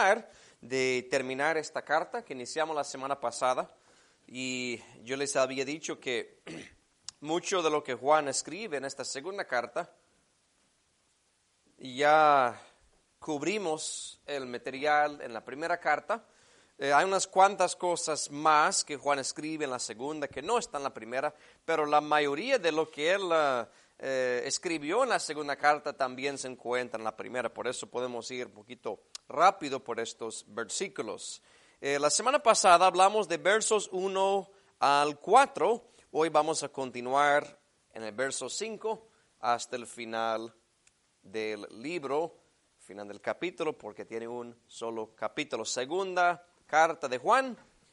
tratar de terminar esta carta que iniciamos la semana pasada. Y yo les había dicho que mucho de lo que Juan escribe en esta segunda carta, ya cubrimos el material en la primera carta. Hay unas cuantas cosas más que Juan escribe en la segunda que no están en la primera, pero la mayoría de lo que él escribió en la segunda carta también se encuentra en la primera. Por eso podemos ir un poquito rápido por estos versículos. La semana pasada hablamos de versos 1 al 4. Hoy vamos a continuar en el verso 5 hasta el final del libro, final del capítulo, porque tiene un solo capítulo. Segunda carta de Juan,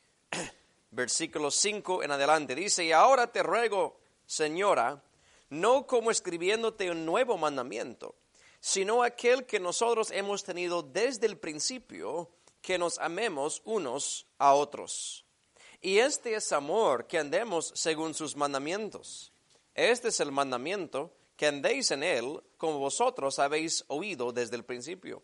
versículo 5 en adelante. Dice: y ahora te ruego, Señora, no como escribiéndote un nuevo mandamiento, sino aquel que nosotros hemos tenido desde el principio, que nos amemos unos a otros. Y este es amor, que andemos según sus mandamientos. Este es el mandamiento, que andéis en él, como vosotros habéis oído desde el principio.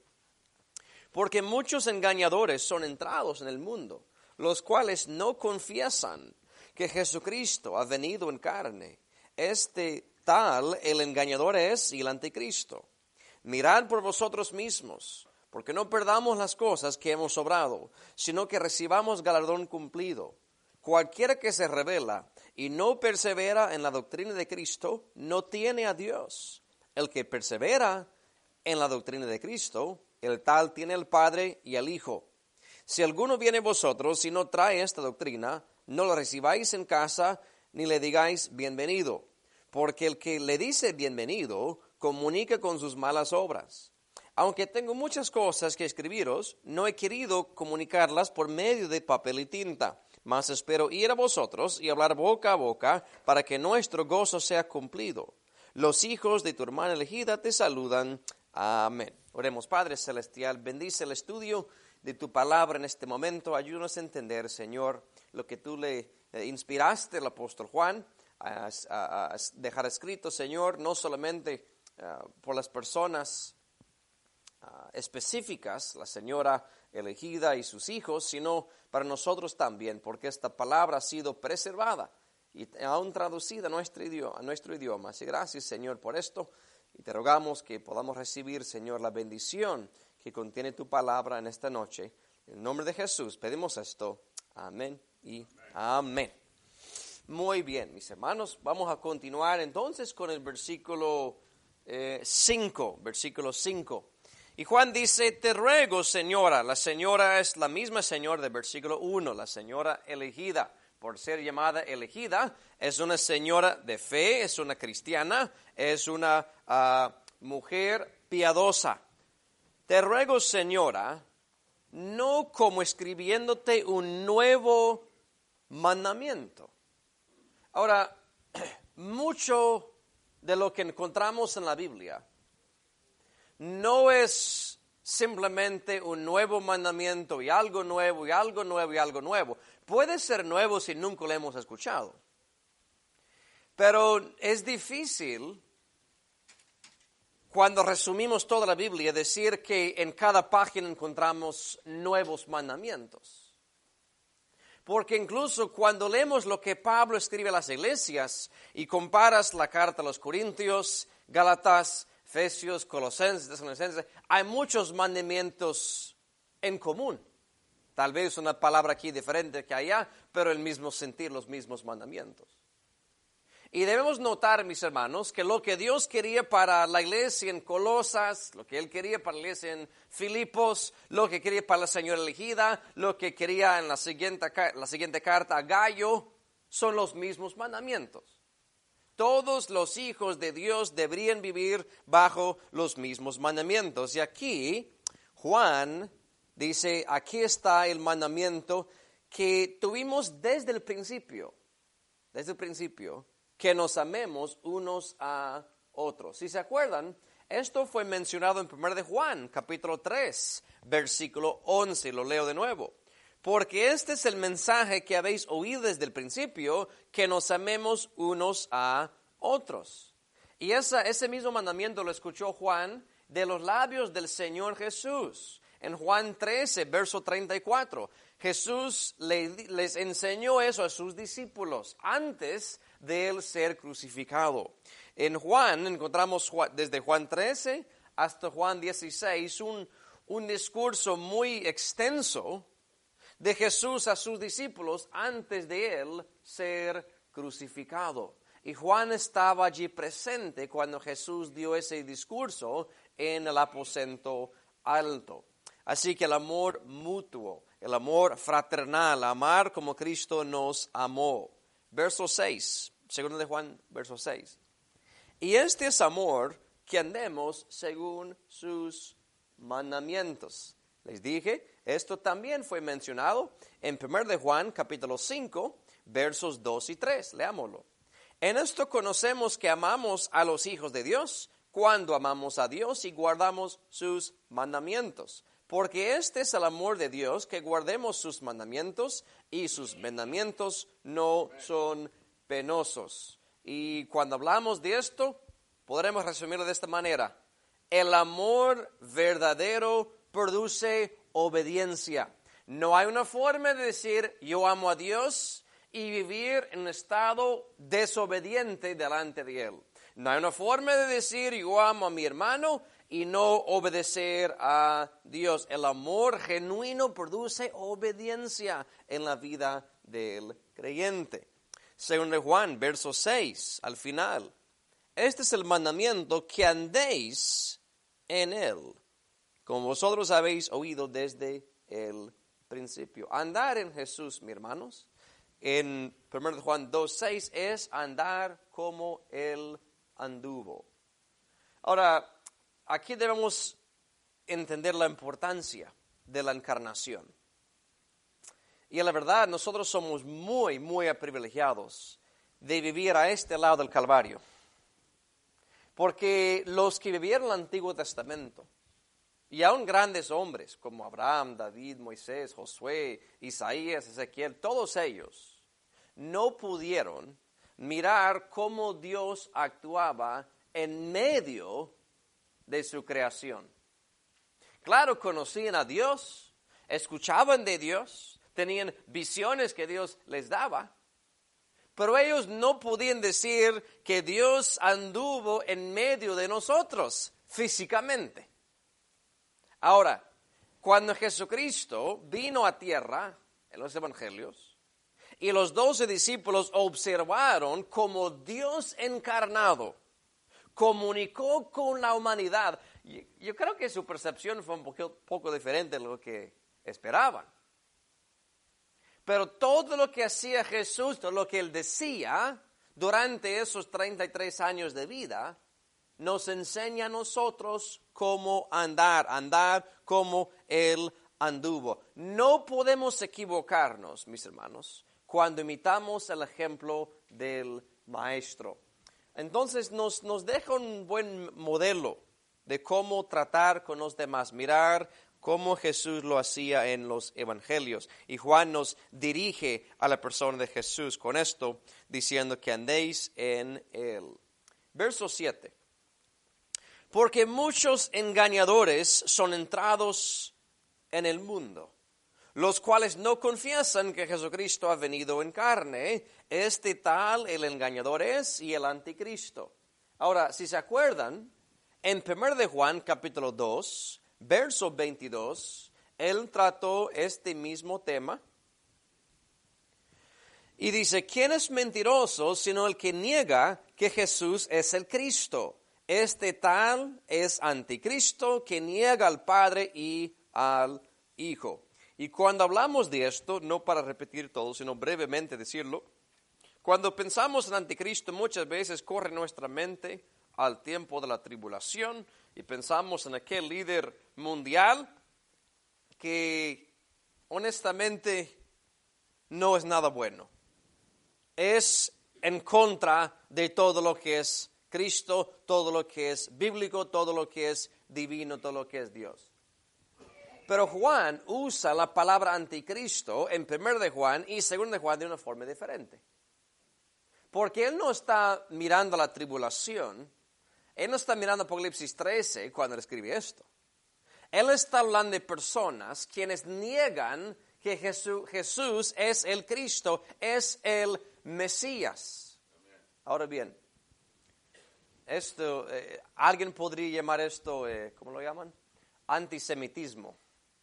Porque muchos engañadores son entrados en el mundo, los cuales no confiesan que Jesucristo ha venido en carne. Este tal el engañador es y el anticristo. Mirad por vosotros mismos, porque no perdamos las cosas que hemos obrado, sino que recibamos galardón cumplido. Cualquiera que se rebela y no persevera en la doctrina de Cristo, no tiene a Dios. El que persevera en la doctrina de Cristo, el tal tiene al Padre y al Hijo. Si alguno viene a vosotros y no trae esta doctrina, no lo recibáis en casa, ni le digáis bienvenido, porque el que le dice bienvenido, comunica con sus malas obras. Aunque tengo muchas cosas que escribiros, no he querido comunicarlas por medio de papel y tinta, mas espero ir a vosotros y hablar boca a boca, para que nuestro gozo sea cumplido. Los hijos de tu hermana elegida te saludan. Amén. Oremos. Padre Celestial, bendice el estudio de tu palabra en este momento. Ayúdanos a entender, Señor, lo que tú le inspiraste al apóstol Juan a dejar escrito, Señor, no solamente por las personas específicas, la señora elegida y sus hijos, sino para nosotros también, porque esta palabra ha sido preservada y aún traducida a nuestro idioma. Así gracias, Señor, por esto, y te rogamos que podamos recibir, Señor, la bendición que contiene tu palabra en esta noche. En el nombre de Jesús pedimos esto. Amén y amén. Muy bien, mis hermanos, vamos a continuar entonces con el versículo 5, versículo 5. Y Juan dice: te ruego, señora. La señora es la misma señora del versículo 1, la señora elegida. Por ser llamada elegida, es una señora de fe, es una cristiana, es una mujer piadosa. Te ruego, señora, no como escribiéndote un nuevo mandamiento. Ahora, mucho de lo que encontramos en la Biblia no es simplemente un nuevo mandamiento y algo nuevo y algo nuevo y algo nuevo. Puede ser nuevo si nunca lo hemos escuchado. Pero es difícil, cuando resumimos toda la Biblia, decir que en cada página encontramos nuevos mandamientos. Porque incluso cuando leemos lo que Pablo escribe a las iglesias y comparas la carta a los Corintios, Gálatas, Efesios, Colosenses, Tesalonicenses, hay muchos mandamientos en común. Tal vez una palabra aquí diferente que allá, pero el mismo sentir, los mismos mandamientos. Y debemos notar, mis hermanos, que lo que Dios quería para la iglesia en Colosas, lo que Él quería para la iglesia en Filipos, lo que quería para la señora elegida, lo que quería en la siguiente carta a Gallo, son los mismos mandamientos. Todos los hijos de Dios deberían vivir bajo los mismos mandamientos. Y aquí Juan dice: aquí está el mandamiento que tuvimos desde el principio, que nos amemos unos a otros. Si se acuerdan, esto fue mencionado en 1 de Juan, capítulo 3, versículo 11. Lo leo de nuevo. Porque este es el mensaje que habéis oído desde el principio, que nos amemos unos a otros. Y ese mismo mandamiento lo escuchó Juan de los labios del Señor Jesús. En Juan 13, verso 34, Jesús les enseñó eso a sus discípulos antes de él ser crucificado. En Juan encontramos desde Juan 13 hasta Juan 16 un discurso muy extenso de Jesús a sus discípulos antes de él ser crucificado. Y Juan estaba allí presente cuando Jesús dio ese discurso en el aposento alto. Así que el amor mutuo, el amor fraternal, amar como Cristo nos amó. Verso 6, segundo de Juan, verso 6. Y este es amor, que andemos según sus mandamientos. Les dije, esto también fue mencionado en 1 de Juan, capítulo 5, versos 2 y 3. Leámoslo. En esto conocemos que amamos a los hijos de Dios, cuando amamos a Dios y guardamos sus mandamientos. Porque este es el amor de Dios, que guardemos sus mandamientos, y sus mandamientos no son penosos. Y cuando hablamos de esto, podremos resumirlo de esta manera. El amor verdadero produce obediencia. No hay una forma de decir yo amo a Dios y vivir en un estado desobediente delante de Él. No hay una forma de decir yo amo a mi hermano y no obedecer a Dios. El amor genuino produce obediencia en la vida del creyente. Según de Juan, verso 6, al final. Este es el mandamiento, que andéis en Él, como vosotros habéis oído desde el principio. Andar en Jesús, mis hermanos, en 1 Juan 2:6 es andar como Él anduvo. Ahora, aquí debemos entender la importancia de la encarnación. Y la verdad, nosotros somos muy, muy privilegiados de vivir a este lado del Calvario. Porque los que vivieron el Antiguo Testamento, y aún grandes hombres como Abraham, David, Moisés, Josué, Isaías, Ezequiel, todos ellos no pudieron mirar cómo Dios actuaba en medio de su creación. Claro, conocían a Dios, escuchaban de Dios, tenían visiones que Dios les daba, pero ellos no podían decir que Dios anduvo en medio de nosotros físicamente. Ahora, cuando Jesucristo vino a tierra en los evangelios y los 12 discípulos observaron cómo Dios encarnado comunicó con la humanidad, yo creo que su percepción fue un poco diferente de lo que esperaban. Pero todo lo que hacía Jesús, todo lo que Él decía durante esos 33 años de vida, nos enseña a nosotros cómo andar como Él anduvo. No podemos equivocarnos, mis hermanos, cuando imitamos el ejemplo del Maestro. Entonces nos deja un buen modelo de cómo tratar con los demás, mirar cómo Jesús lo hacía en los evangelios. Y Juan nos dirige a la persona de Jesús con esto, diciendo que andéis en Él. Verso 7. Porque muchos engañadores son entrados en el mundo, los cuales no confiesan que Jesucristo ha venido en carne. Este tal el engañador es y el anticristo. Ahora, si se acuerdan, en 1 de Juan capítulo 2, verso 22, él trató este mismo tema y dice, ¿quién es mentiroso sino el que niega que Jesús es el Cristo? Este tal es anticristo que niega al Padre y al Hijo. Y cuando hablamos de esto, no para repetir todo, sino brevemente decirlo, cuando pensamos en anticristo muchas veces corre nuestra mente al tiempo de la tribulación y pensamos en aquel líder mundial que honestamente no es nada bueno. Es en contra de todo lo que es Cristo, todo lo que es bíblico, todo lo que es divino, todo lo que es Dios. Pero Juan usa la palabra anticristo en 1 de Juan y 2 de Juan de una forma diferente. Porque él no está mirando la tribulación, él no está mirando Apocalipsis 13 cuando él escribe esto. Él está hablando de personas quienes niegan que Jesús es el Cristo, es el Mesías. Ahora bien, esto, alguien podría llamar esto, ¿cómo lo llaman? Antisemitismo.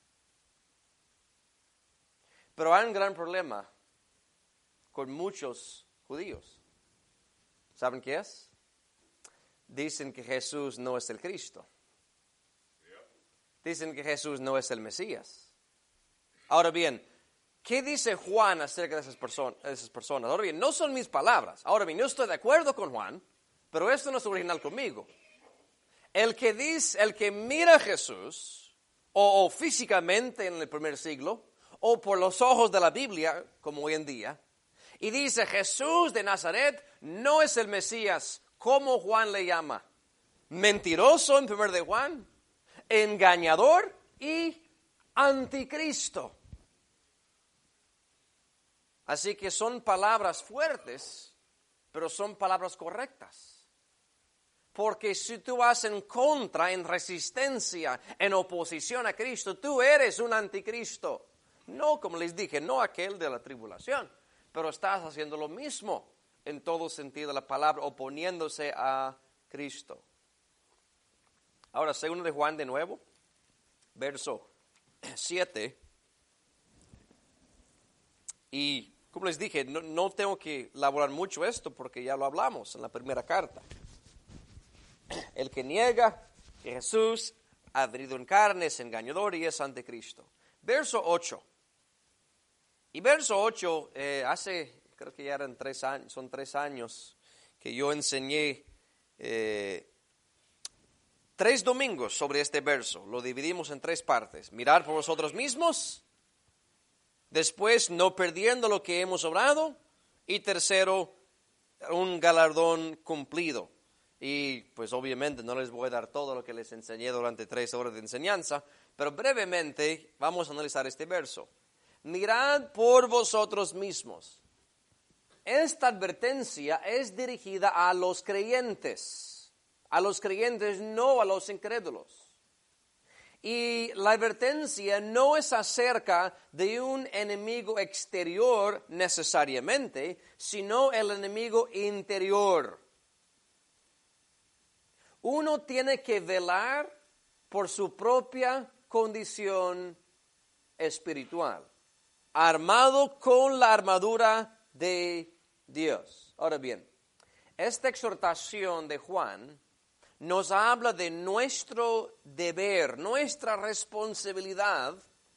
Pero hay un gran problema con muchos judíos. ¿Saben qué es? Dicen que Jesús no es el Cristo. Dicen que Jesús no es el Mesías. Ahora bien, ¿qué dice Juan acerca de esas personas? Ahora bien, no son mis palabras. Ahora bien, yo estoy de acuerdo con Juan, pero esto no es original conmigo. El que mira a Jesús, o físicamente en el primer siglo, o por los ojos de la Biblia, como hoy en día, y dice Jesús de Nazaret no es el Mesías, ¿cómo Juan le llama? Mentiroso en primer de Juan, engañador y anticristo. Así que son palabras fuertes, pero son palabras correctas. Porque si tú vas en contra, en resistencia, en oposición a Cristo, tú eres un anticristo. No, como les dije, no aquel de la tribulación, pero estás haciendo lo mismo en todo sentido de la palabra, oponiéndose a Cristo. Ahora, 2 de Juan de nuevo, verso 7. Y como les dije, no tengo que elaborar mucho esto porque ya lo hablamos en la primera carta. El que niega que Jesús ha venido en carne es engañador y es anticristo. Verso 8. Y verso 8, creo que ya eran 3 años, son 3 años que yo enseñé 3 domingos sobre este verso. Lo dividimos en 3 partes. Mirar por vosotros mismos. Después, no perdiendo lo que hemos obrado. Y tercero, un galardón cumplido. Y pues obviamente no les voy a dar todo lo que les enseñé durante 3 horas de enseñanza. Pero brevemente vamos a analizar este verso. Mirad por vosotros mismos. Esta advertencia es dirigida a los creyentes. A los creyentes, no a los incrédulos. Y la advertencia no es acerca de un enemigo exterior necesariamente, sino el enemigo interior. Uno tiene que velar por su propia condición espiritual, armado con la armadura de Dios. Ahora bien, esta exhortación de Juan nos habla de nuestro deber, nuestra responsabilidad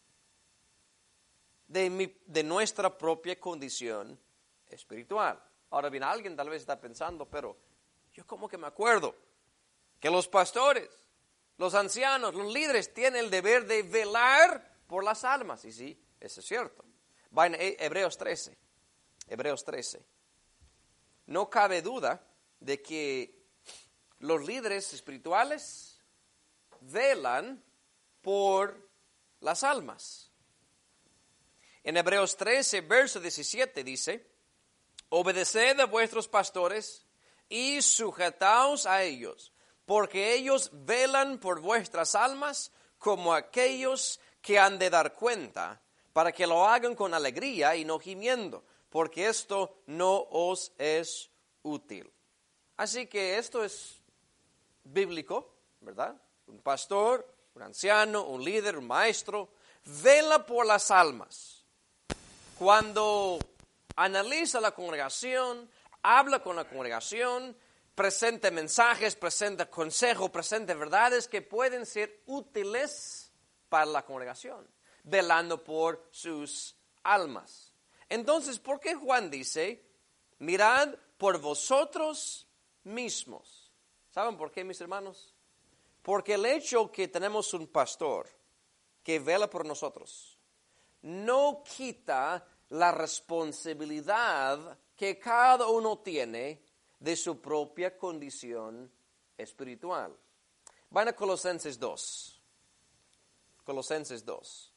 de nuestra propia condición espiritual. Ahora bien, alguien tal vez está pensando, pero yo como que me acuerdo que los pastores, los ancianos, los líderes tienen el deber de velar por las almas. Y sí, eso es cierto. Va en Hebreos 13. Hebreos 13. No cabe duda de que los líderes espirituales velan por las almas. En Hebreos 13, verso 17 dice, obedeced a vuestros pastores y sujetaos a ellos, porque ellos velan por vuestras almas como aquellos que han de dar cuenta, para que lo hagan con alegría y no gimiendo, porque esto no os es útil. Así que esto es bíblico, ¿verdad? Un pastor, un anciano, un líder, un maestro, vela por las almas. Cuando analiza la congregación, habla con la congregación, presenta mensajes, presenta consejos, presenta verdades que pueden ser útiles para la congregación, velando por sus almas. Entonces, ¿por qué Juan dice, mirad por vosotros mismos? ¿Saben por qué, mis hermanos? Porque el hecho que tenemos un pastor que vela por nosotros no quita la responsabilidad que cada uno tiene de su propia condición espiritual. Van a Colosenses 2. Colosenses 2.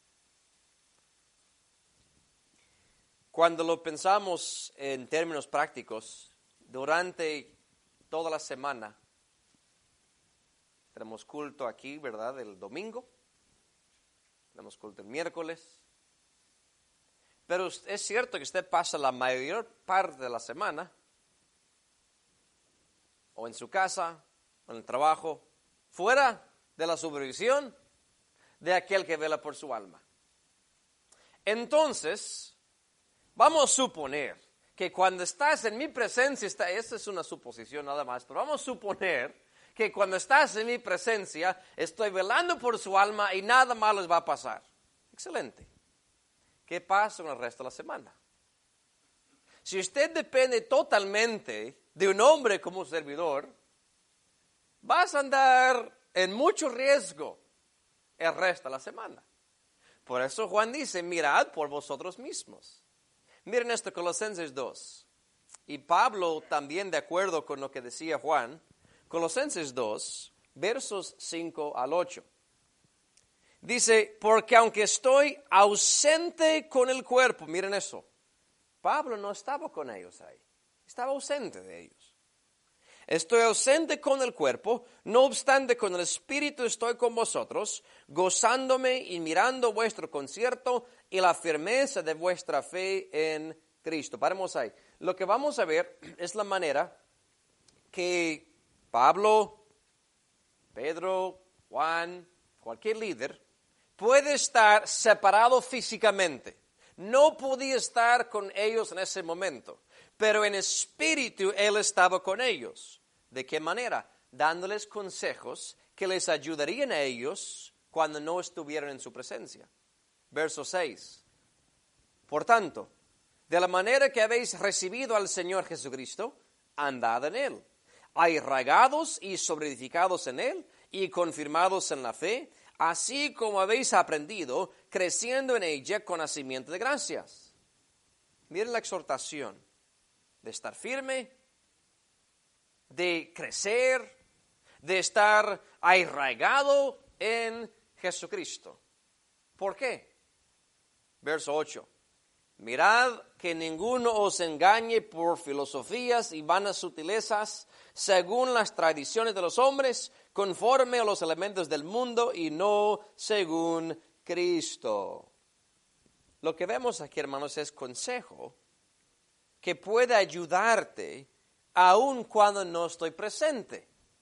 Cuando lo pensamos en términos prácticos, durante toda la semana Tenemos culto aquí, ¿verdad? El domingo. Tenemos culto el miércoles. Pero es cierto que usted pasa la mayor parte de la semana o en su casa, o en el trabajo, fuera de la supervisión de aquel que vela por su alma. Entonces, vamos a suponer que cuando estás en mi presencia, esta es una suposición nada más, pero vamos a suponer que cuando estás en mi presencia, estoy velando por su alma y nada malo les va a pasar. Excelente. ¿Qué pasa con el resto de la semana? Si usted depende totalmente de un hombre como servidor, vas a andar en mucho riesgo el resto de la semana. Por eso Juan dice, mirad por vosotros mismos. Miren esto, Colosenses 2. Y Pablo también, de acuerdo con lo que decía Juan, Colosenses 2, versos 5 al 8. Dice, porque aunque estoy ausente con el cuerpo, miren eso, Pablo no estaba con ellos ahí, estaba ausente de ellos. Estoy ausente con el cuerpo, no obstante con el espíritu estoy con vosotros, gozándome y mirando vuestro concierto y la firmeza de vuestra fe en Cristo. Paremos ahí. Lo que vamos a ver es la manera que Pablo, Pedro, Juan, cualquier líder, puede estar separado físicamente. No podía estar con ellos en ese momento, pero en espíritu él estaba con ellos. ¿De qué manera? Dándoles consejos que les ayudarían a ellos cuando no estuvieran en su presencia. Verso 6. Por tanto, de la manera que habéis recibido al Señor Jesucristo, andad en él, arraigados y sobreedificados en él y confirmados en la fe, así como habéis aprendido, creciendo en ella con nacimiento de gracias. Miren la exhortación de estar firme, de crecer, de estar arraigado en Jesucristo. ¿Por qué? Verso 8. Mirad que ninguno os engañe por filosofías y vanas sutilezas, según las tradiciones de los hombres, conforme a los elementos del mundo y no según Cristo. Lo que vemos aquí, hermanos, es consejo que puede ayudarte aun cuando no estoy presente.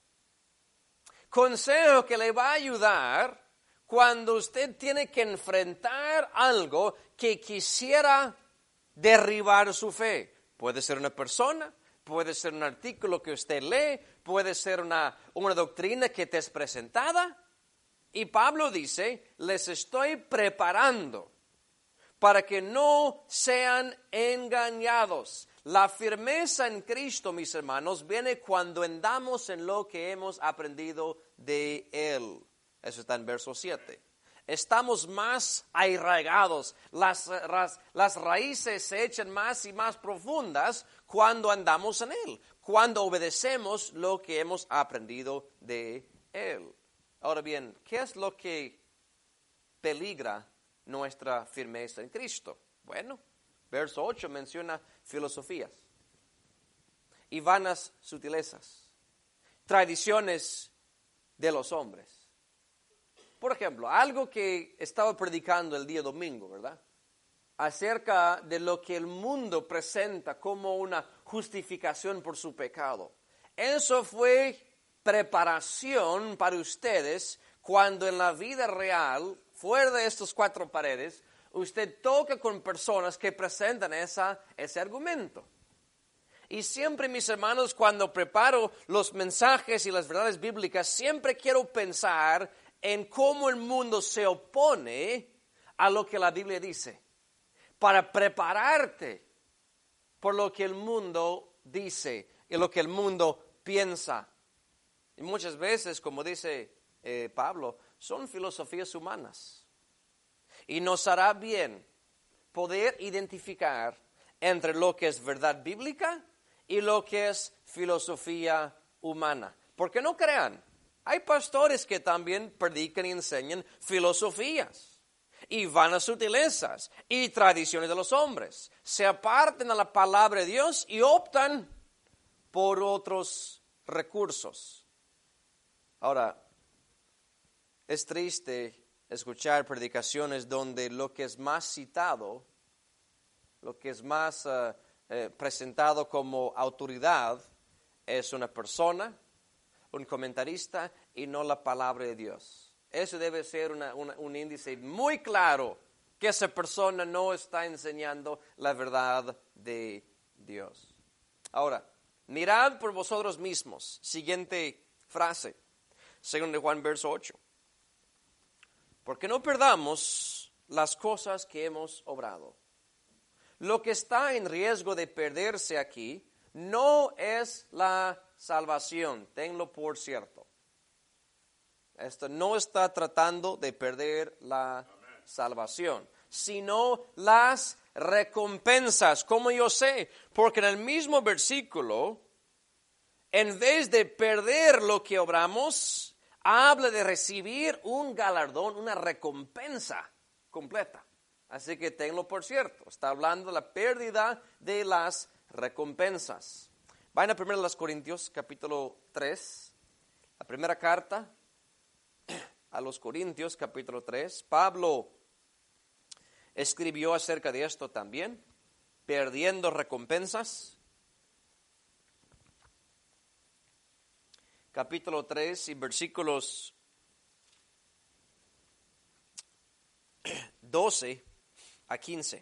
Consejo que le va a ayudar cuando usted tiene que enfrentar algo que quisiera derribar su fe. Puede ser una persona, puede ser un artículo que usted lee, puede ser una doctrina que te es presentada. Y Pablo dice, les estoy preparando para que no sean engañados. La firmeza en Cristo, mis hermanos, viene cuando andamos en lo que hemos aprendido de Él. Eso está en verso 7. Estamos más arraigados, las raíces se echan más y más profundas cuando andamos en Él, cuando obedecemos lo que hemos aprendido de Él. Ahora bien, ¿qué es lo que peligra nuestra firmeza en Cristo? Bueno, verso 8 menciona filosofías y vanas sutilezas, tradiciones de los hombres. Por ejemplo, algo que estaba predicando el día domingo, ¿verdad? Acerca de lo que el mundo presenta como una justificación por su pecado. Eso fue preparación para ustedes cuando en la vida real, fuera de estas cuatro paredes, usted toca con personas que presentan ese argumento. Y siempre, mis hermanos, cuando preparo los mensajes y las verdades bíblicas, siempre quiero pensar en cómo el mundo se opone a lo que la Biblia dice, para prepararte por lo que el mundo dice y lo que el mundo piensa. Y muchas veces, como dice Pablo, son filosofías humanas. Y nos hará bien poder identificar entre lo que es verdad bíblica y lo que es filosofía humana. Porque no crean, hay pastores que también predican y enseñan filosofías y vanas sutilezas y tradiciones de los hombres. Se apartan a la palabra de Dios y optan por otros recursos. Ahora, Es triste escuchar predicaciones donde lo que es más citado, lo que es más presentado como autoridad es una persona, un comentarista y no la palabra de Dios. Eso debe ser un índice muy claro que esa persona no está enseñando la verdad de Dios. Ahora, mirad por vosotros mismos. Siguiente frase, 2 de Juan, verso 8. Porque no perdamos las cosas que hemos obrado. Lo que está en riesgo de perderse aquí no es la salvación, tenlo por cierto. Esto no está tratando de perder la salvación, sino las recompensas. ¿Cómo yo sé? Porque en el mismo versículo, en vez de perder lo que obramos, habla de recibir un galardón, una recompensa completa. Así que tenlo por cierto. Está hablando de la pérdida de las recompensas. Vayan a 1 Corintios, capítulo 3. La primera carta a los Corintios, capítulo 3. Pablo escribió acerca de esto también, perdiendo recompensas. Capítulo 3 y versículos 12 a 15.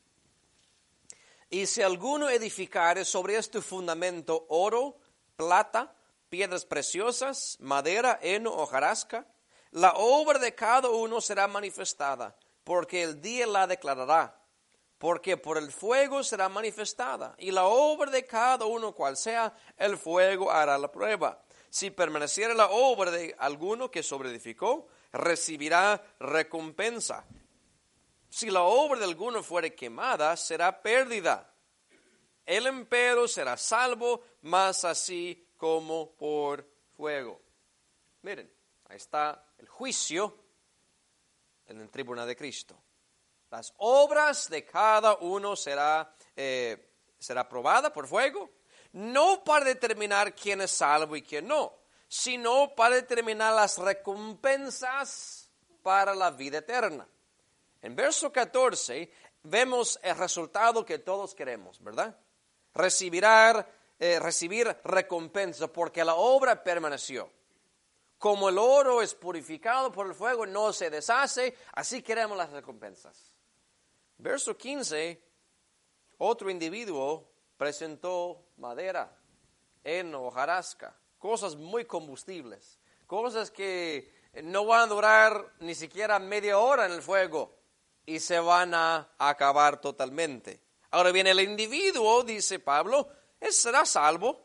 Y si alguno edificare sobre este fundamento oro, plata, piedras preciosas, madera, heno, hojarasca, la obra de cada uno será manifestada, porque el día la declarará, porque por el fuego será manifestada, y la obra de cada uno cual sea, el fuego hará la prueba. Si permaneciere la obra de alguno que sobreedificó, recibirá recompensa. Si la obra de alguno fuere quemada, será pérdida. Él empero será salvo, mas así como por fuego. Miren, ahí está el juicio en el tribunal de Cristo. Las obras de cada uno será probada por fuego, no para determinar quién es salvo y quién no, sino para determinar las recompensas para la vida eterna. En verso 14 vemos el resultado que todos queremos, ¿verdad? Recibir recompensa porque la obra permaneció. Como el oro es purificado por el fuego, no se deshace, así queremos las recompensas. Verso 15, otro individuo presentó madera, heno, hojarasca, cosas muy combustibles, cosas que no van a durar ni siquiera media hora en el fuego y se van a acabar totalmente. Ahora bien, el individuo, dice Pablo, será salvo,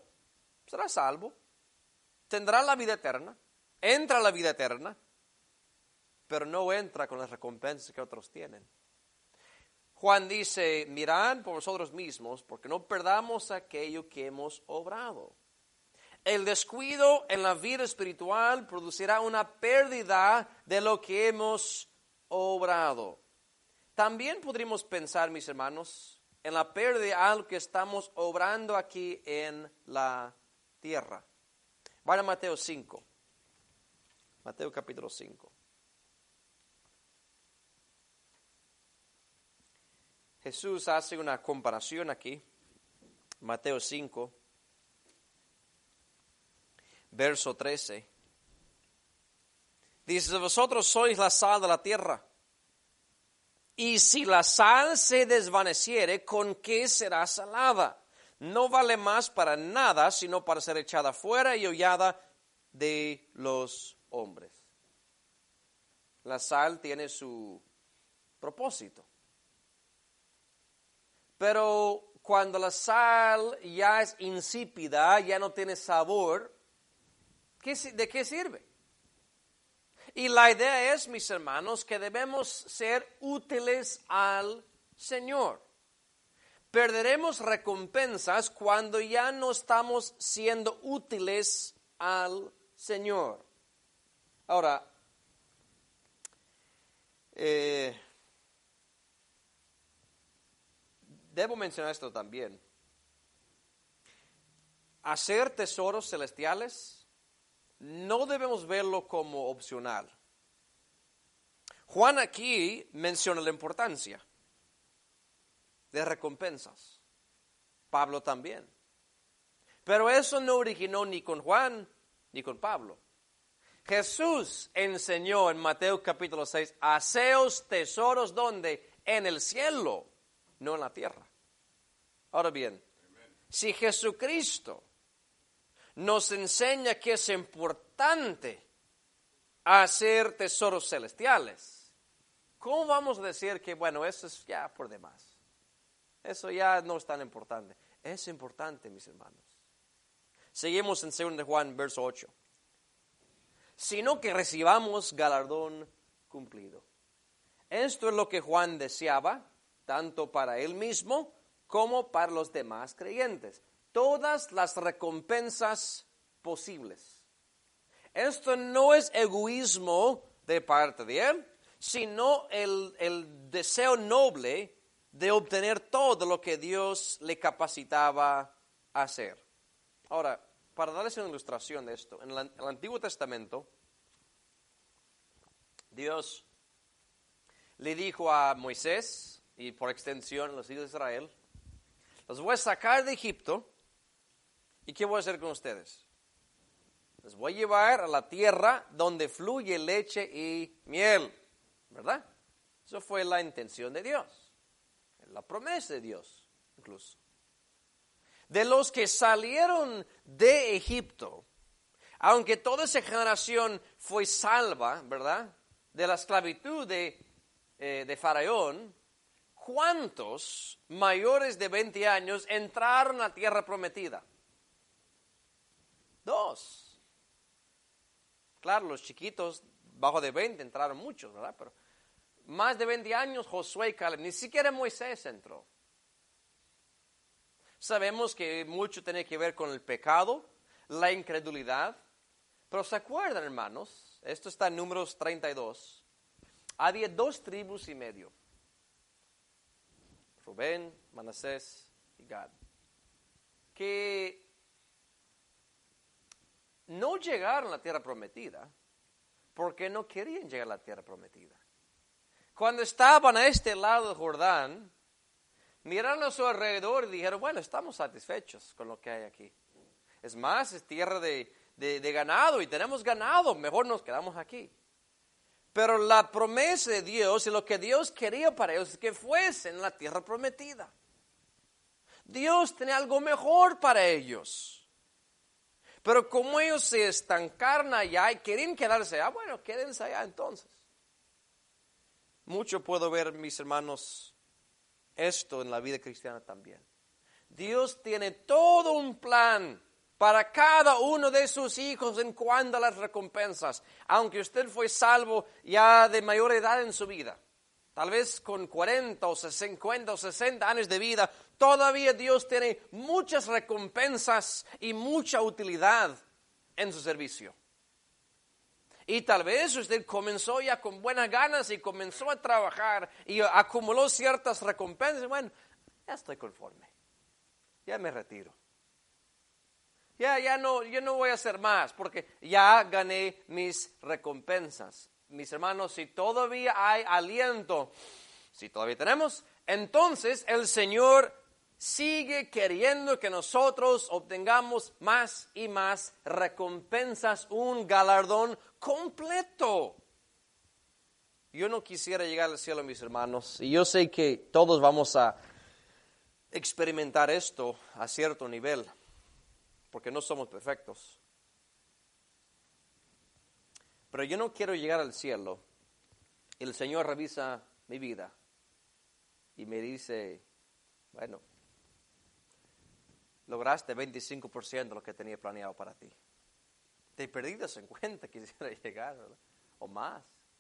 tendrá la vida eterna, entra a la vida eterna, pero no entra con las recompensas que otros tienen. Juan dice, mirad por vosotros mismos, porque no perdamos aquello que hemos obrado. El descuido en la vida espiritual producirá una pérdida de lo que hemos obrado. También podríamos pensar, mis hermanos, en la pérdida de algo que estamos obrando aquí en la tierra. Vaya a Mateo 5. Mateo capítulo 5. Jesús hace una comparación aquí. Mateo 5, verso 13. Dice, vosotros sois la sal de la tierra. Y si la sal se desvaneciere, ¿con qué será salada? No vale más para nada, sino para ser echada fuera y hollada de los hombres. La sal tiene su propósito. Pero cuando la sal ya es insípida, ya no tiene sabor, ¿de qué sirve? Y la idea es, mis hermanos, que debemos ser útiles al Señor. Perderemos recompensas cuando ya no estamos siendo útiles al Señor. Ahora, debo mencionar esto también. Hacer tesoros celestiales no debemos verlo como opcional. Juan aquí menciona la importancia de recompensas. Pablo también. Pero eso no originó ni con Juan ni con Pablo. Jesús enseñó en Mateo capítulo 6, haceos tesoros ¿dónde? En el cielo, no en la tierra. Ahora bien, si Jesucristo nos enseña que es importante hacer tesoros celestiales, ¿cómo vamos a decir que, bueno, eso es ya por demás? Eso ya no es tan importante. Es importante, mis hermanos. Seguimos en 2 de Juan, verso 8. Sino que recibamos galardón cumplido. Esto es lo que Juan deseaba, tanto para él mismo como para los demás creyentes. Todas las recompensas posibles. Esto no es egoísmo de parte de él, sino el deseo noble de obtener todo lo que Dios le capacitaba a hacer. Ahora, para darles una ilustración de esto, en el Antiguo Testamento, Dios le dijo a Moisés, y por extensión a los hijos de Israel, los voy a sacar de Egipto, ¿y qué voy a hacer con ustedes? Les voy a llevar a la tierra donde fluye leche y miel, ¿verdad? Eso fue la intención de Dios, la promesa de Dios, incluso. De los que salieron de Egipto, aunque toda esa generación fue salva, ¿verdad?, de la esclavitud de Faraón, ¿cuántos mayores de 20 años entraron a la tierra prometida? 2. Claro, los chiquitos bajo de 20 entraron muchos, ¿verdad? Pero más de 20 años Josué y Caleb, ni siquiera Moisés entró. Sabemos que mucho tiene que ver con el pecado, la incredulidad, pero ¿se acuerdan, hermanos? Esto está en Números 32. Había 2 tribus y medio, Rubén, Manasés y Gad, que no llegaron a la tierra prometida porque no querían llegar a la tierra prometida. Cuando estaban a este lado del Jordán, miraron a su alrededor y dijeron, bueno, estamos satisfechos con lo que hay aquí. Es más, es tierra de ganado y tenemos ganado, mejor nos quedamos aquí. Pero la promesa de Dios y lo que Dios quería para ellos es que fuesen la tierra prometida. Dios tenía algo mejor para ellos. Pero como ellos se estancaron allá y querían quedarse allá, bueno, quédense allá entonces. Mucho puedo ver, mis hermanos, esto en la vida cristiana también. Dios tiene todo un plan para cada uno de sus hijos en cuanto a las recompensas. Aunque usted fue salvo ya de mayor edad en su vida, tal vez con 40 o 50 o 60 años de vida, todavía Dios tiene muchas recompensas y mucha utilidad en su servicio. Y tal vez usted comenzó ya con buenas ganas y comenzó a trabajar y acumuló ciertas recompensas. Bueno, ya estoy conforme. Ya me retiro. Yo no voy a hacer más porque ya gané mis recompensas. Mis hermanos, si todavía hay aliento, si todavía tenemos, entonces el Señor sigue queriendo que nosotros obtengamos más y más recompensas, un galardón completo. Yo no quisiera llegar al cielo, mis hermanos, y yo sé que todos vamos a experimentar esto a cierto nivel, porque no somos perfectos. Pero yo no quiero llegar al cielo y el Señor revisa mi vida y me dice, bueno, lograste 25% de lo que tenía planeado para ti. Te perdí de 50, quisiera llegar, ¿verdad? O más.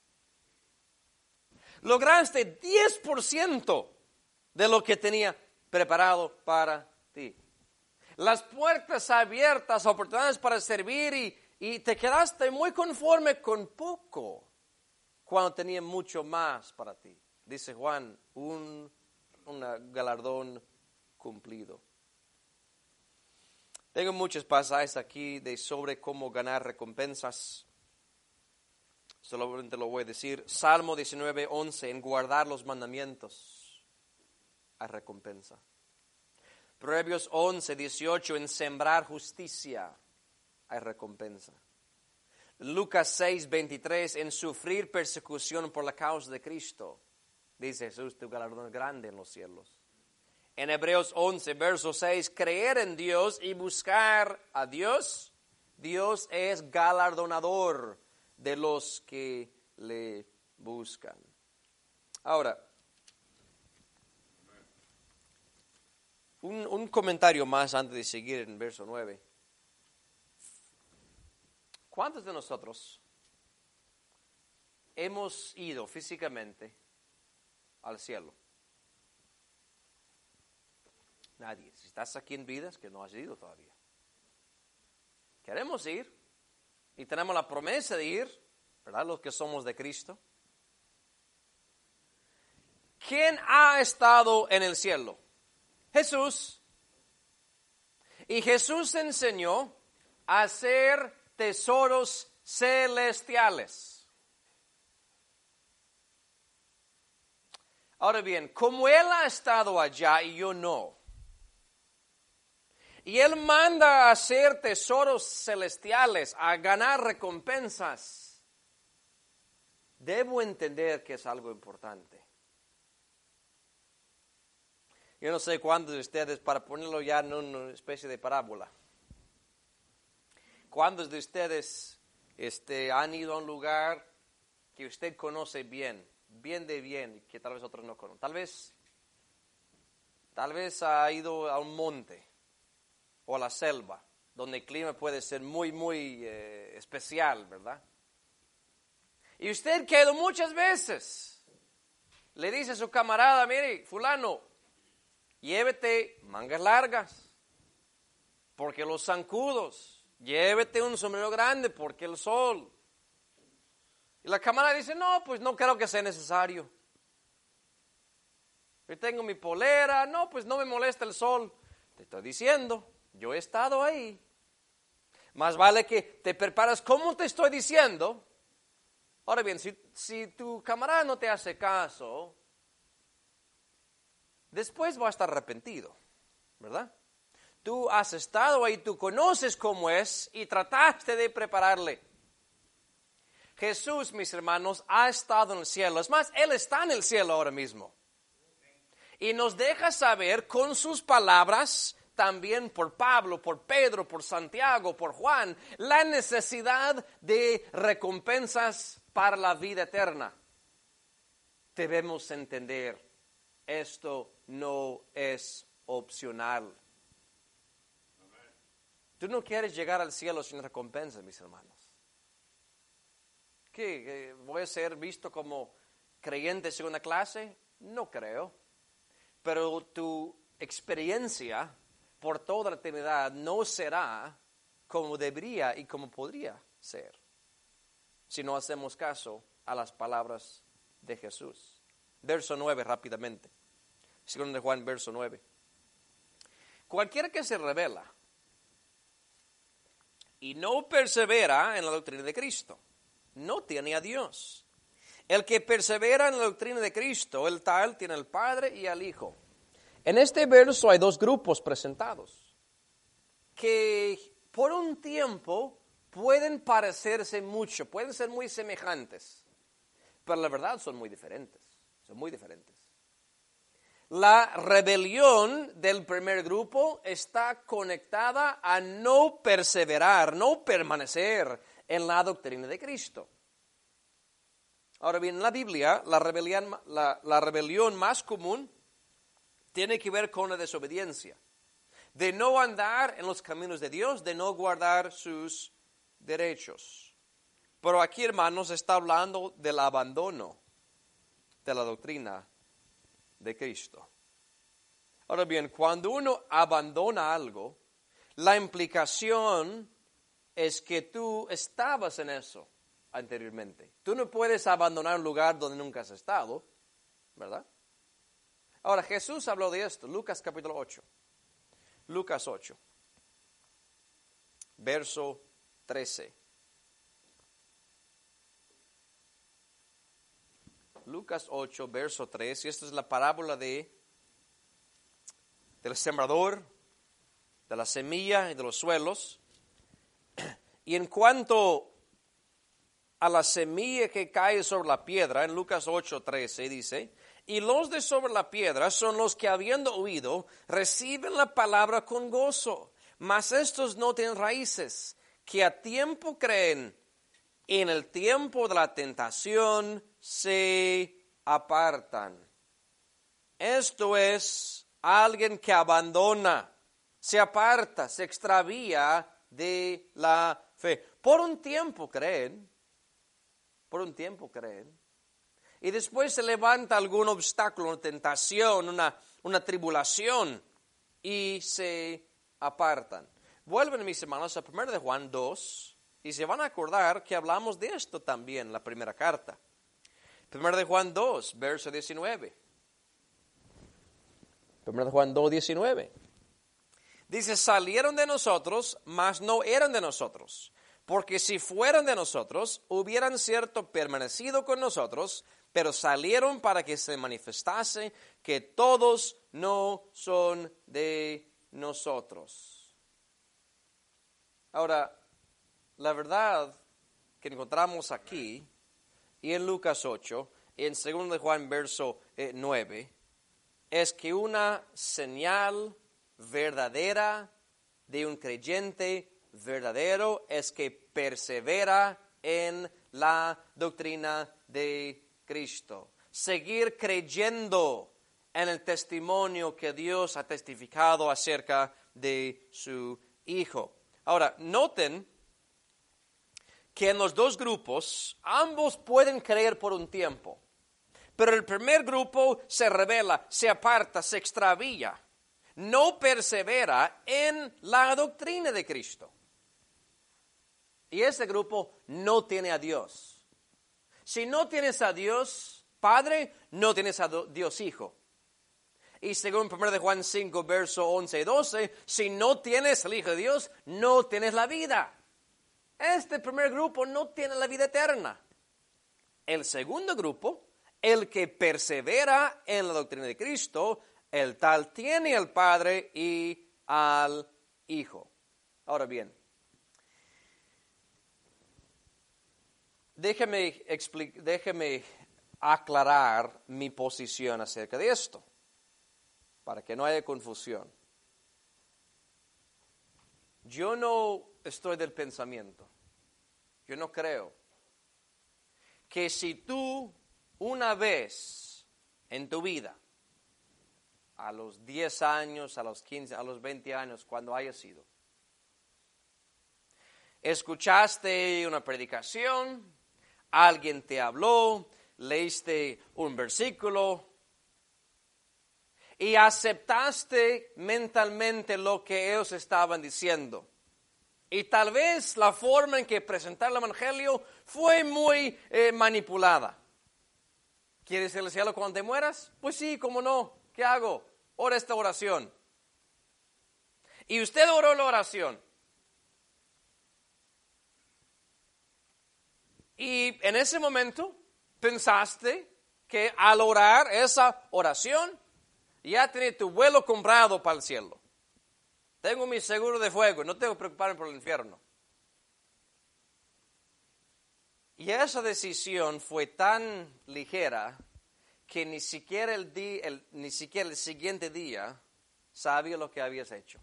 Lograste 10% de lo que tenía preparado para ti. Las puertas abiertas, oportunidades para servir y te quedaste muy conforme con poco cuando tenía mucho más para ti. Dice Juan, un galardón cumplido. Tengo muchos pasajes aquí sobre cómo ganar recompensas. solamente lo voy a decir. Salmo 19:11, en guardar los mandamientos hay recompensa. Proverbios 11:18, en sembrar justicia hay recompensa. Lucas 6:23, en sufrir persecución por la causa de Cristo. Dice Jesús, tu galardón es grande en los cielos. En Hebreos 11, verso 6, creer en Dios y buscar a Dios. Dios es galardonador de los que le buscan. Ahora, un comentario más antes de seguir en verso 9. ¿Cuántos de nosotros hemos ido físicamente al cielo? Nadie. Si estás aquí en vida es que no has ido todavía. Queremos ir y tenemos la promesa de ir, ¿verdad? Los que somos de Cristo. ¿Quién ha estado en el cielo? Jesús. Y Jesús enseñó a hacer tesoros celestiales. Ahora bien, como Él ha estado allá y yo no, y Él manda a hacer tesoros celestiales, a ganar recompensas, debo entender que es algo importante. Yo no sé cuántos de ustedes, para ponerlo ya en una especie de parábola, ¿cuántos de ustedes han ido a un lugar que usted conoce bien de bien, y que tal vez otros no conocen? Tal vez ha ido a un monte o a la selva, donde el clima puede ser muy especial, ¿verdad? Y usted que ha ido muchas veces, le dice a su camarada, mire, fulano, llévete mangas largas, porque los zancudos, llévete un sombrero grande, porque el sol. Y la camarada dice, no, pues no creo que sea necesario. Yo tengo mi polera, no, pues no me molesta el sol. Te estoy diciendo, yo he estado ahí. Más vale que te preparas como te estoy diciendo. Ahora bien, si tu camarada no te hace caso, después va a estar arrepentido, ¿verdad? Tú has estado ahí, tú conoces cómo es y trataste de prepararle. Jesús, mis hermanos, ha estado en el cielo. Es más, Él está en el cielo ahora mismo. Y nos deja saber con sus palabras, también por Pablo, por Pedro, por Santiago, por Juan, la necesidad de recompensas para la vida eterna. Debemos entender, esto no es opcional. Tú no quieres llegar al cielo sin recompensas, mis hermanos. ¿Qué? ¿Voy a ser visto como creyente de segunda clase? No creo. Pero tu experiencia por toda la eternidad no será como debería y como podría ser, si no hacemos caso a las palabras de Jesús. Verso 9 rápidamente. Segundo de Juan, verso 9. Cualquiera que se rebela y no persevera en la doctrina de Cristo, no tiene a Dios. El que persevera en la doctrina de Cristo, el tal tiene al Padre y al Hijo. En este verso hay dos grupos presentados que por un tiempo pueden parecerse mucho, pueden ser muy semejantes, pero la verdad son muy diferentes, La rebelión del primer grupo está conectada a no perseverar, no permanecer en la doctrina de Cristo. Ahora bien, en la Biblia, la rebelión más común tiene que ver con la desobediencia, de no andar en los caminos de Dios, de no guardar sus derechos. Pero aquí, hermanos, está hablando del abandono de la doctrina de Cristo. Ahora bien, cuando uno abandona algo, la implicación es que tú estabas en eso anteriormente. Tú no puedes abandonar un lugar donde nunca has estado, ¿verdad? Ahora, Jesús habló de esto, Lucas capítulo 8. Lucas 8, verso 13. Lucas 8, verso 3, y esta es la parábola del sembrador, de la semilla y de los suelos. Y en cuanto a la semilla que cae sobre la piedra, en Lucas 8, 13 dice, y los de sobre la piedra son los que habiendo oído, reciben la palabra con gozo, mas estos no tienen raíces, que a tiempo creen, en el tiempo de la tentación se apartan. Esto es alguien que abandona, se aparta, se extravía de la fe. Por un tiempo creen, y después se levanta algún obstáculo, una tentación, una tribulación, y se apartan. Vuelven, mis hermanos, a 1 de Juan 2, y se van a acordar que hablamos de esto también en la primera carta. 1 de Juan 2, verso 19. 1 de Juan 2, 19. Dice, salieron de nosotros, mas no eran de nosotros. Porque si fueran de nosotros, hubieran cierto permanecido con nosotros, pero salieron para que se manifestase que todos no son de nosotros. Ahora, la verdad que encontramos aquí, y en Lucas 8, y en 2 de Juan, verso 9, es que una señal verdadera de un creyente verdadero es que persevera en la doctrina de Cristo. Seguir creyendo en el testimonio que Dios ha testificado acerca de su Hijo. Ahora, noten que en los dos grupos, ambos pueden creer por un tiempo. Pero el primer grupo se rebela, se aparta, se extravía. No persevera en la doctrina de Cristo. Y ese grupo no tiene a Dios. Si no tienes a Dios Padre, no tienes a Dios Hijo. Y según 1 de Juan 5, verso 11 y 12, si no tienes al Hijo de Dios, no tienes la vida. Este primer grupo no tiene la vida eterna. El segundo grupo, el que persevera en la doctrina de Cristo, el tal tiene al Padre y al Hijo. Ahora bien, déjeme aclarar mi posición acerca de esto, para que no haya confusión. Yo no estoy del pensamiento, yo no creo que si tú una vez en tu vida, a los 10 años, a los 15, a los 20 años, cuando haya sido, escuchaste una predicación, alguien te habló, leíste un versículo y aceptaste mentalmente lo que ellos estaban diciendo. Y tal vez la forma en que presentaron el Evangelio fue muy manipulada. ¿Quieres ir al cielo cuando te mueras? Pues sí, ¿cómo no? ¿Qué hago? Ora esta oración. Y usted oró la oración. Y en ese momento pensaste que al orar esa oración ya tenía tu vuelo comprado para el cielo. Tengo mi seguro de fuego, no tengo que preocuparme por el infierno. Y esa decisión fue tan ligera que ni siquiera el siguiente día sabía lo que habías hecho.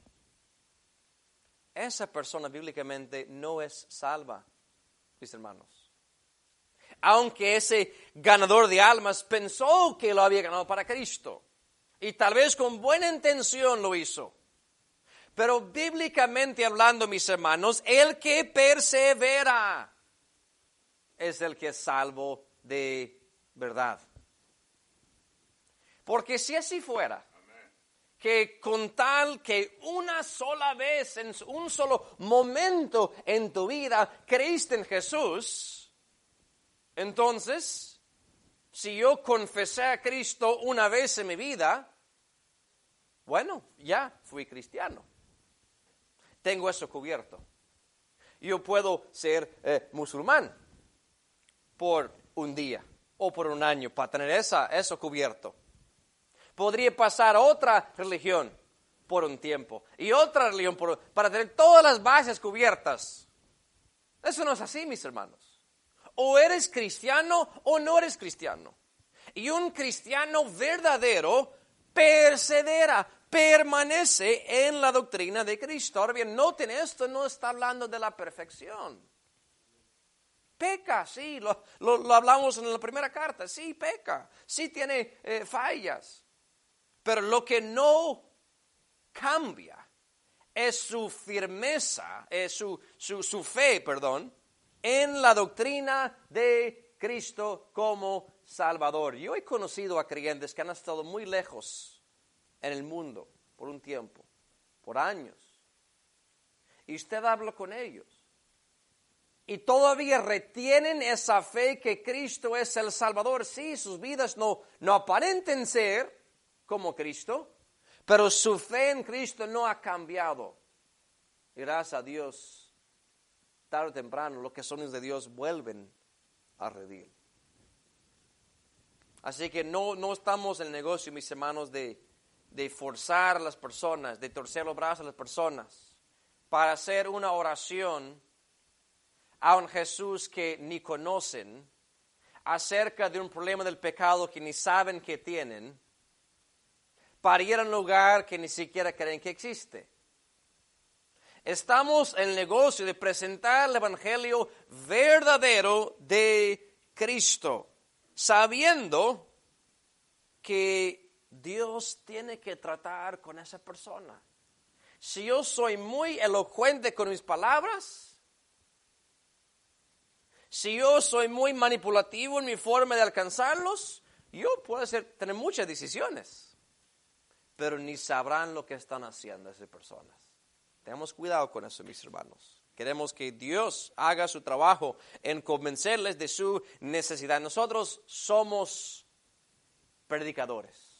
Esa persona bíblicamente no es salva, mis hermanos. Aunque ese ganador de almas pensó que lo había ganado para Cristo. Y tal vez con buena intención lo hizo. Pero bíblicamente hablando, mis hermanos, el que persevera es el que es salvo de verdad. Porque si así fuera, que con tal que una sola vez, en un solo momento en tu vida, creíste en Jesús, entonces, si yo confesé a Cristo una vez en mi vida, bueno, ya fui cristiano. Tengo eso cubierto. Yo puedo ser musulmán por un día, o por un año para tener eso cubierto. Podría pasar a otra religión por un tiempo y otra religión para tener todas las bases cubiertas. Eso no es así, mis hermanos. O eres cristiano o no eres cristiano. Y un cristiano verdadero persevera, permanece en la doctrina de Cristo. Ahora bien, noten esto, no está hablando de la perfección. Peca, sí, lo hablamos en la primera carta, sí peca, sí tiene fallas. Pero lo que no cambia es su firmeza, es su fe, en la doctrina de Cristo como Salvador. Yo he conocido a creyentes que han estado muy lejos en el mundo por un tiempo, por años. Y usted habla con ellos. Y todavía retienen esa fe que Cristo es el Salvador. Sí, sus vidas no aparenten ser como Cristo, pero su fe en Cristo no ha cambiado. Y gracias a Dios, tarde o temprano, los que son hijos de Dios vuelven a redil. Así que no estamos en el negocio, mis hermanos, de forzar a las personas, de torcer los brazos a las personas para hacer una oración a un Jesús que ni conocen, acerca de un problema del pecado que ni saben que tienen, para ir a un lugar que ni siquiera creen que existe. Estamos en el negocio de presentar el evangelio verdadero de Cristo, sabiendo que Dios tiene que tratar con esa persona. Si yo soy muy elocuente con mis palabras, si yo soy muy manipulativo en mi forma de alcanzarlos, yo puedo tener muchas decisiones, pero ni sabrán lo que están haciendo esas personas. Tengamos cuidado con eso, mis hermanos. Queremos que Dios haga su trabajo en convencerles de su necesidad. Nosotros somos predicadores.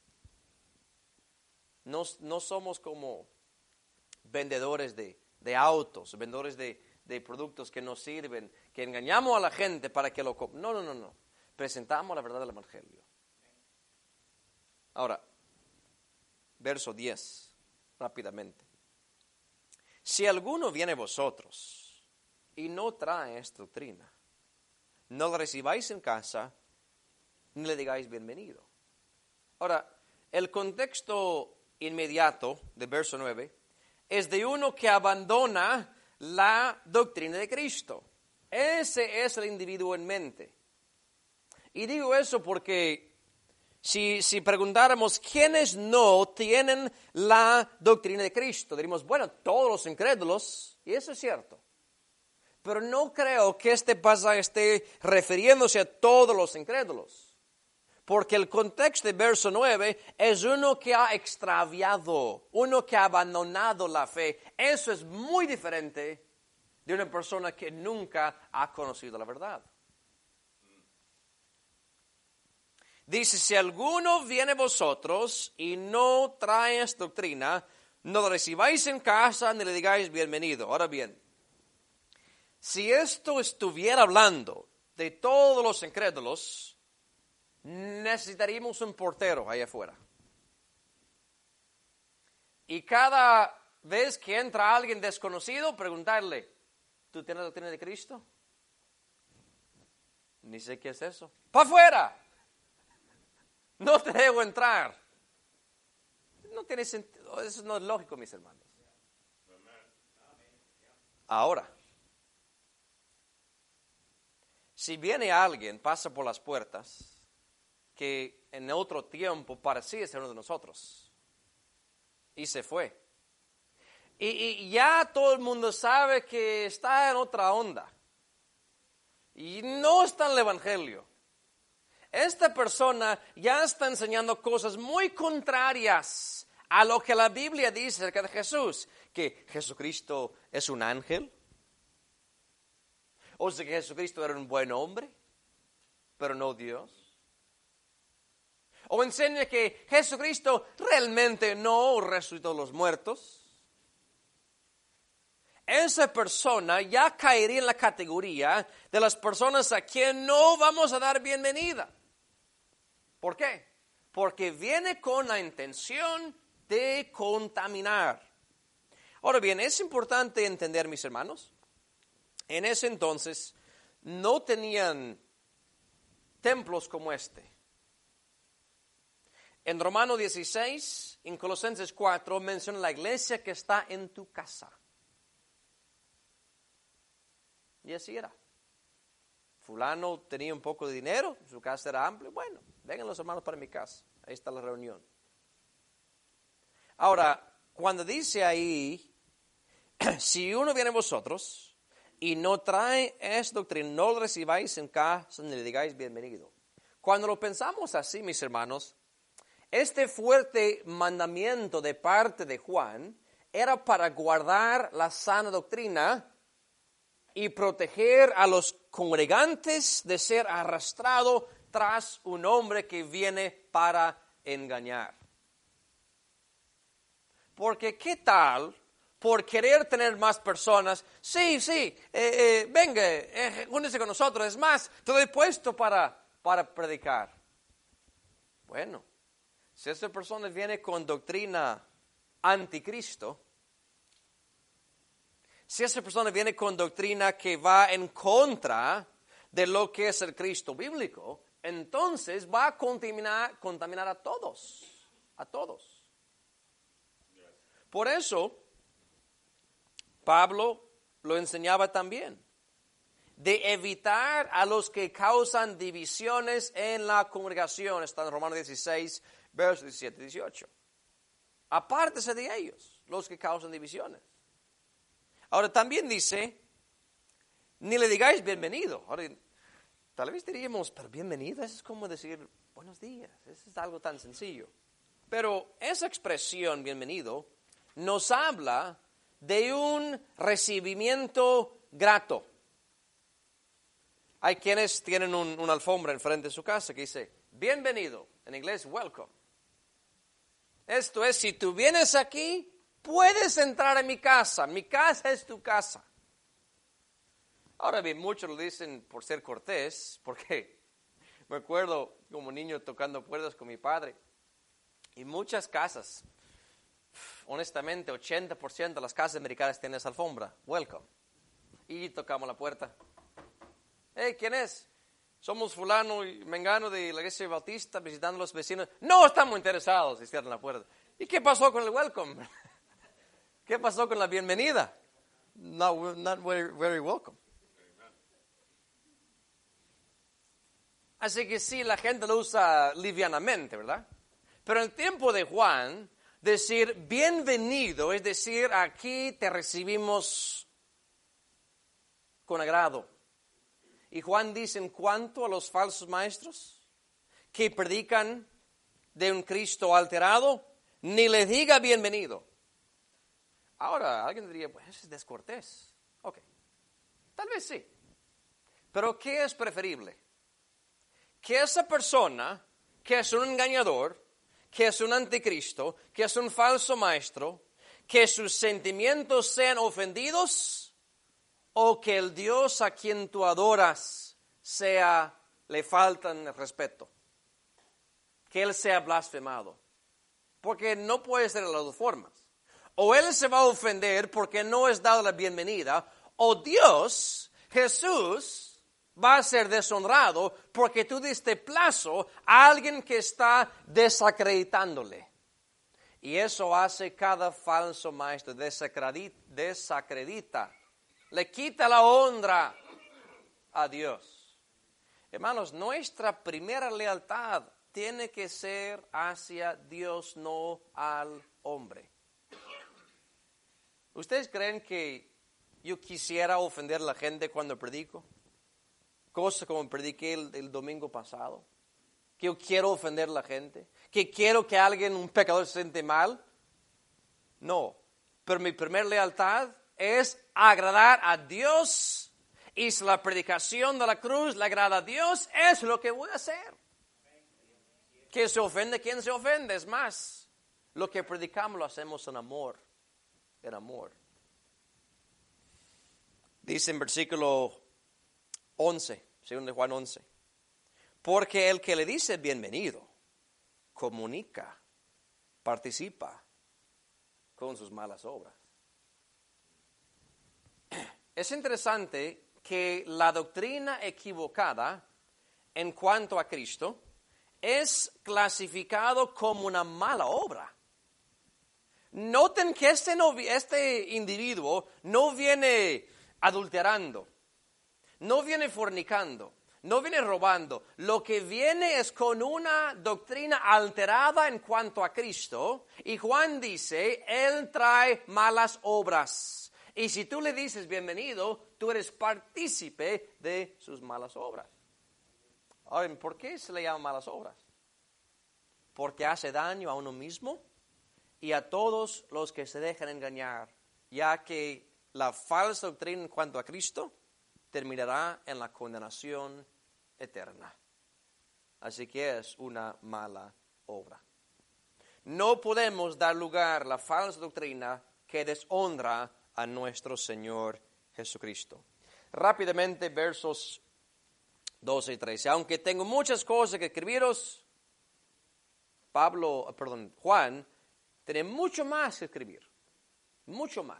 No somos como vendedores de autos, vendedores de productos que nos sirven, que engañamos a la gente para que lo compren. No. Presentamos la verdad del evangelio. Ahora, verso 10, rápidamente. Si alguno viene a vosotros y no trae esta doctrina, no la recibáis en casa, ni le digáis bienvenido. Ahora, el contexto inmediato del verso 9 es de uno que abandona la doctrina de Cristo. Ese es el individuo en mente. Y digo eso porque si preguntáramos quiénes no tienen la doctrina de Cristo, diríamos, bueno, todos los incrédulos, y eso es cierto. Pero no creo que este pasaje esté refiriéndose a todos los incrédulos. Porque el contexto del verso 9 es uno que ha extraviado, uno que ha abandonado la fe. Eso es muy diferente de una persona que nunca ha conocido la verdad. Dice, si alguno viene a vosotros y no trae esta doctrina, no la recibáis en casa ni le digáis bienvenido. Ahora bien, si esto estuviera hablando de todos los incrédulos, necesitaríamos un portero allá afuera. Y cada vez que entra alguien desconocido, preguntarle, ¿tú tienes la doctrina de Cristo? Ni sé qué es eso. ¡Para afuera! No te debo entrar. No tiene sentido. Eso no es lógico, mis hermanos. Ahora, si viene alguien, pasa por las puertas, que en otro tiempo parecía ser uno de nosotros, y se fue. Y ya todo el mundo sabe que está en otra onda. Y no está en el evangelio. Esta persona ya está enseñando cosas muy contrarias a lo que la Biblia dice acerca de Jesús. Que Jesucristo es un ángel. O sea que Jesucristo era un buen hombre, pero no Dios. O enseña que Jesucristo realmente no resucitó a los muertos. esa persona ya caería en la categoría de las personas a quien no vamos a dar bienvenida. ¿Por qué? Porque viene con la intención de contaminar. Ahora bien, es importante entender, mis hermanos, en ese entonces no tenían templos como este. En Romanos 16, en Colosenses 4, menciona la iglesia que está en tu casa. Y así era. Fulano tenía un poco de dinero, su casa era amplia. Bueno, vengan los hermanos para mi casa. Ahí está la reunión. Ahora, cuando dice ahí, si uno viene a vosotros y no trae esta doctrina, no lo recibáis en casa ni le digáis bienvenido. Cuando lo pensamos así, mis hermanos, este fuerte mandamiento de parte de Juan era para guardar la sana doctrina y proteger a los congregantes de ser arrastrado tras un hombre que viene para engañar. Porque ¿qué tal por querer tener más personas? Sí, venga, únese con nosotros. Es más, te doy puesto para predicar. Bueno, si esa persona viene con doctrina anticristo, si esa persona viene con doctrina que va en contra de lo que es el Cristo bíblico, entonces va a contaminar a todos, Por eso, Pablo lo enseñaba también, de evitar a los que causan divisiones en la congregación. Está en Romanos 16, versos 17 y 18. Apártese de ellos, los que causan divisiones. Ahora también dice, ni le digáis bienvenido. Ahora, tal vez diríamos, pero bienvenido, eso es como decir buenos días. Eso es algo tan sencillo. Pero esa expresión, bienvenido, nos habla de un recibimiento grato. Hay quienes tienen una alfombra enfrente de su casa que dice, bienvenido, en inglés, welcome. Esto es, si tú vienes aquí, puedes entrar a mi casa es tu casa. Ahora bien, muchos lo dicen por ser cortés, porque me acuerdo como niño tocando puertas con mi padre, y muchas casas, honestamente, 80% de las casas americanas tienen esa alfombra, welcome. Y tocamos la puerta. Hey, ¿quién es? Somos fulano y mengano de la iglesia bautista visitando a los vecinos. No estamos interesados, y cierran la puerta. ¿Y qué pasó con el welcome? ¿Qué pasó con la bienvenida? No, we're not very welcome. Así que sí, la gente lo usa livianamente, ¿verdad? Pero en el tiempo de Juan, decir bienvenido es decir, aquí te recibimos con agrado. Y Juan dice en cuanto a los falsos maestros que predican de un Cristo alterado, ni le diga bienvenido. Ahora, alguien diría, pues eso es descortés. Ok, tal vez sí. Pero ¿qué es preferible? Que esa persona, que es un engañador, que es un anticristo, que es un falso maestro, que sus sentimientos sean ofendidos, o que el Dios a quien tú adoras le faltan el respeto, que Él sea blasfemado. Porque no puede ser de las dos formas. O Él se va a ofender porque no es dado la bienvenida, o Dios, Jesús, va a ser deshonrado porque tú diste plazo a alguien que está desacreditándole. Y eso hace cada falso maestro, desacredita, le quita la honra a Dios. Hermanos, nuestra primera lealtad tiene que ser hacia Dios, no al hombre. ¿Ustedes creen que yo quisiera ofender a la gente cuando predico? Cosa como prediqué el domingo pasado. Que yo quiero ofender a la gente. Que quiero que un pecador se siente mal. No. Pero mi primera lealtad es agradar a Dios. Y si la predicación de la cruz le agrada a Dios, es lo que voy a hacer. Que se ofende quien se ofende. Es más, lo que predicamos lo hacemos en amor. En amor. Dice en versículo 11, segundo de Juan 11, porque el que le dice bienvenido, comunica, participa con sus malas obras. Es interesante que la doctrina equivocada en cuanto a Cristo es clasificado como una mala obra. Noten que este individuo no viene adulterando, no viene fornicando, no viene robando. Lo que viene es con una doctrina alterada en cuanto a Cristo. Y Juan dice, Él trae malas obras. Y si tú le dices bienvenido, tú eres partícipe de sus malas obras. Ahora, ¿por qué se le llama malas obras? Porque hace daño a uno mismo y a todos los que se dejan engañar, ya que la falsa doctrina en cuanto a Cristo terminará en la condenación eterna. Así que es una mala obra. No podemos dar lugar a la falsa doctrina que deshonra a nuestro Señor Jesucristo. Rápidamente, versos 12 y 13. Aunque tengo muchas cosas que escribiros, Juan tiene mucho más que escribir, mucho más.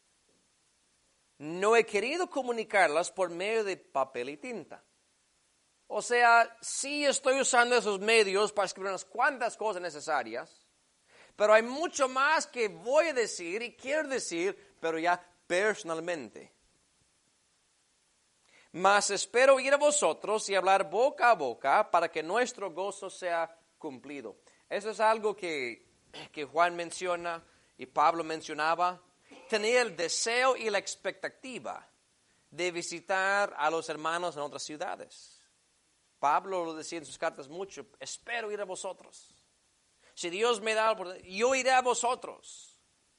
No he querido comunicarlas por medio de papel y tinta. O sea, sí estoy usando esos medios para escribir unas cuantas cosas necesarias, pero hay mucho más que voy a decir y quiero decir, pero ya personalmente. Mas espero ir a vosotros y hablar boca a boca para que nuestro gozo sea cumplido. Eso es algo que Juan menciona y Pablo mencionaba. Tenía el deseo y la expectativa de visitar a los hermanos en otras ciudades. Pablo lo decía en sus cartas mucho, espero ir a vosotros. Si Dios me da la oportunidad, yo iré a vosotros.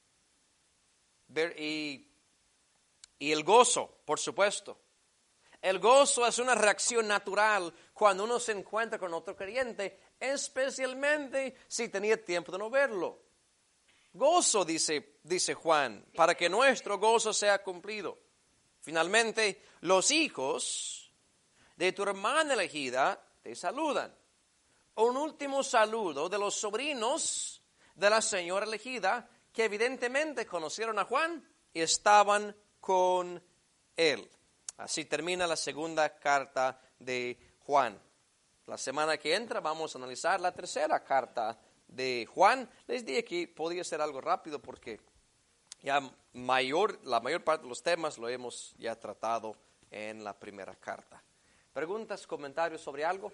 Y el gozo, por supuesto. El gozo es una reacción natural cuando uno se encuentra con otro creyente, especialmente si tenía tiempo de no verlo. Gozo, dice Juan, para que nuestro gozo sea cumplido. Finalmente, los hijos de tu hermana elegida te saludan. Un último saludo de los sobrinos de la señora elegida, que evidentemente conocieron a Juan y estaban con él. Así termina la segunda carta de Juan. La semana que entra vamos a analizar la tercera carta de Juan. Les dije que podía ser algo rápido porque ya la mayor parte de los temas lo hemos ya tratado en la primera carta. ¿Preguntas, comentarios sobre algo?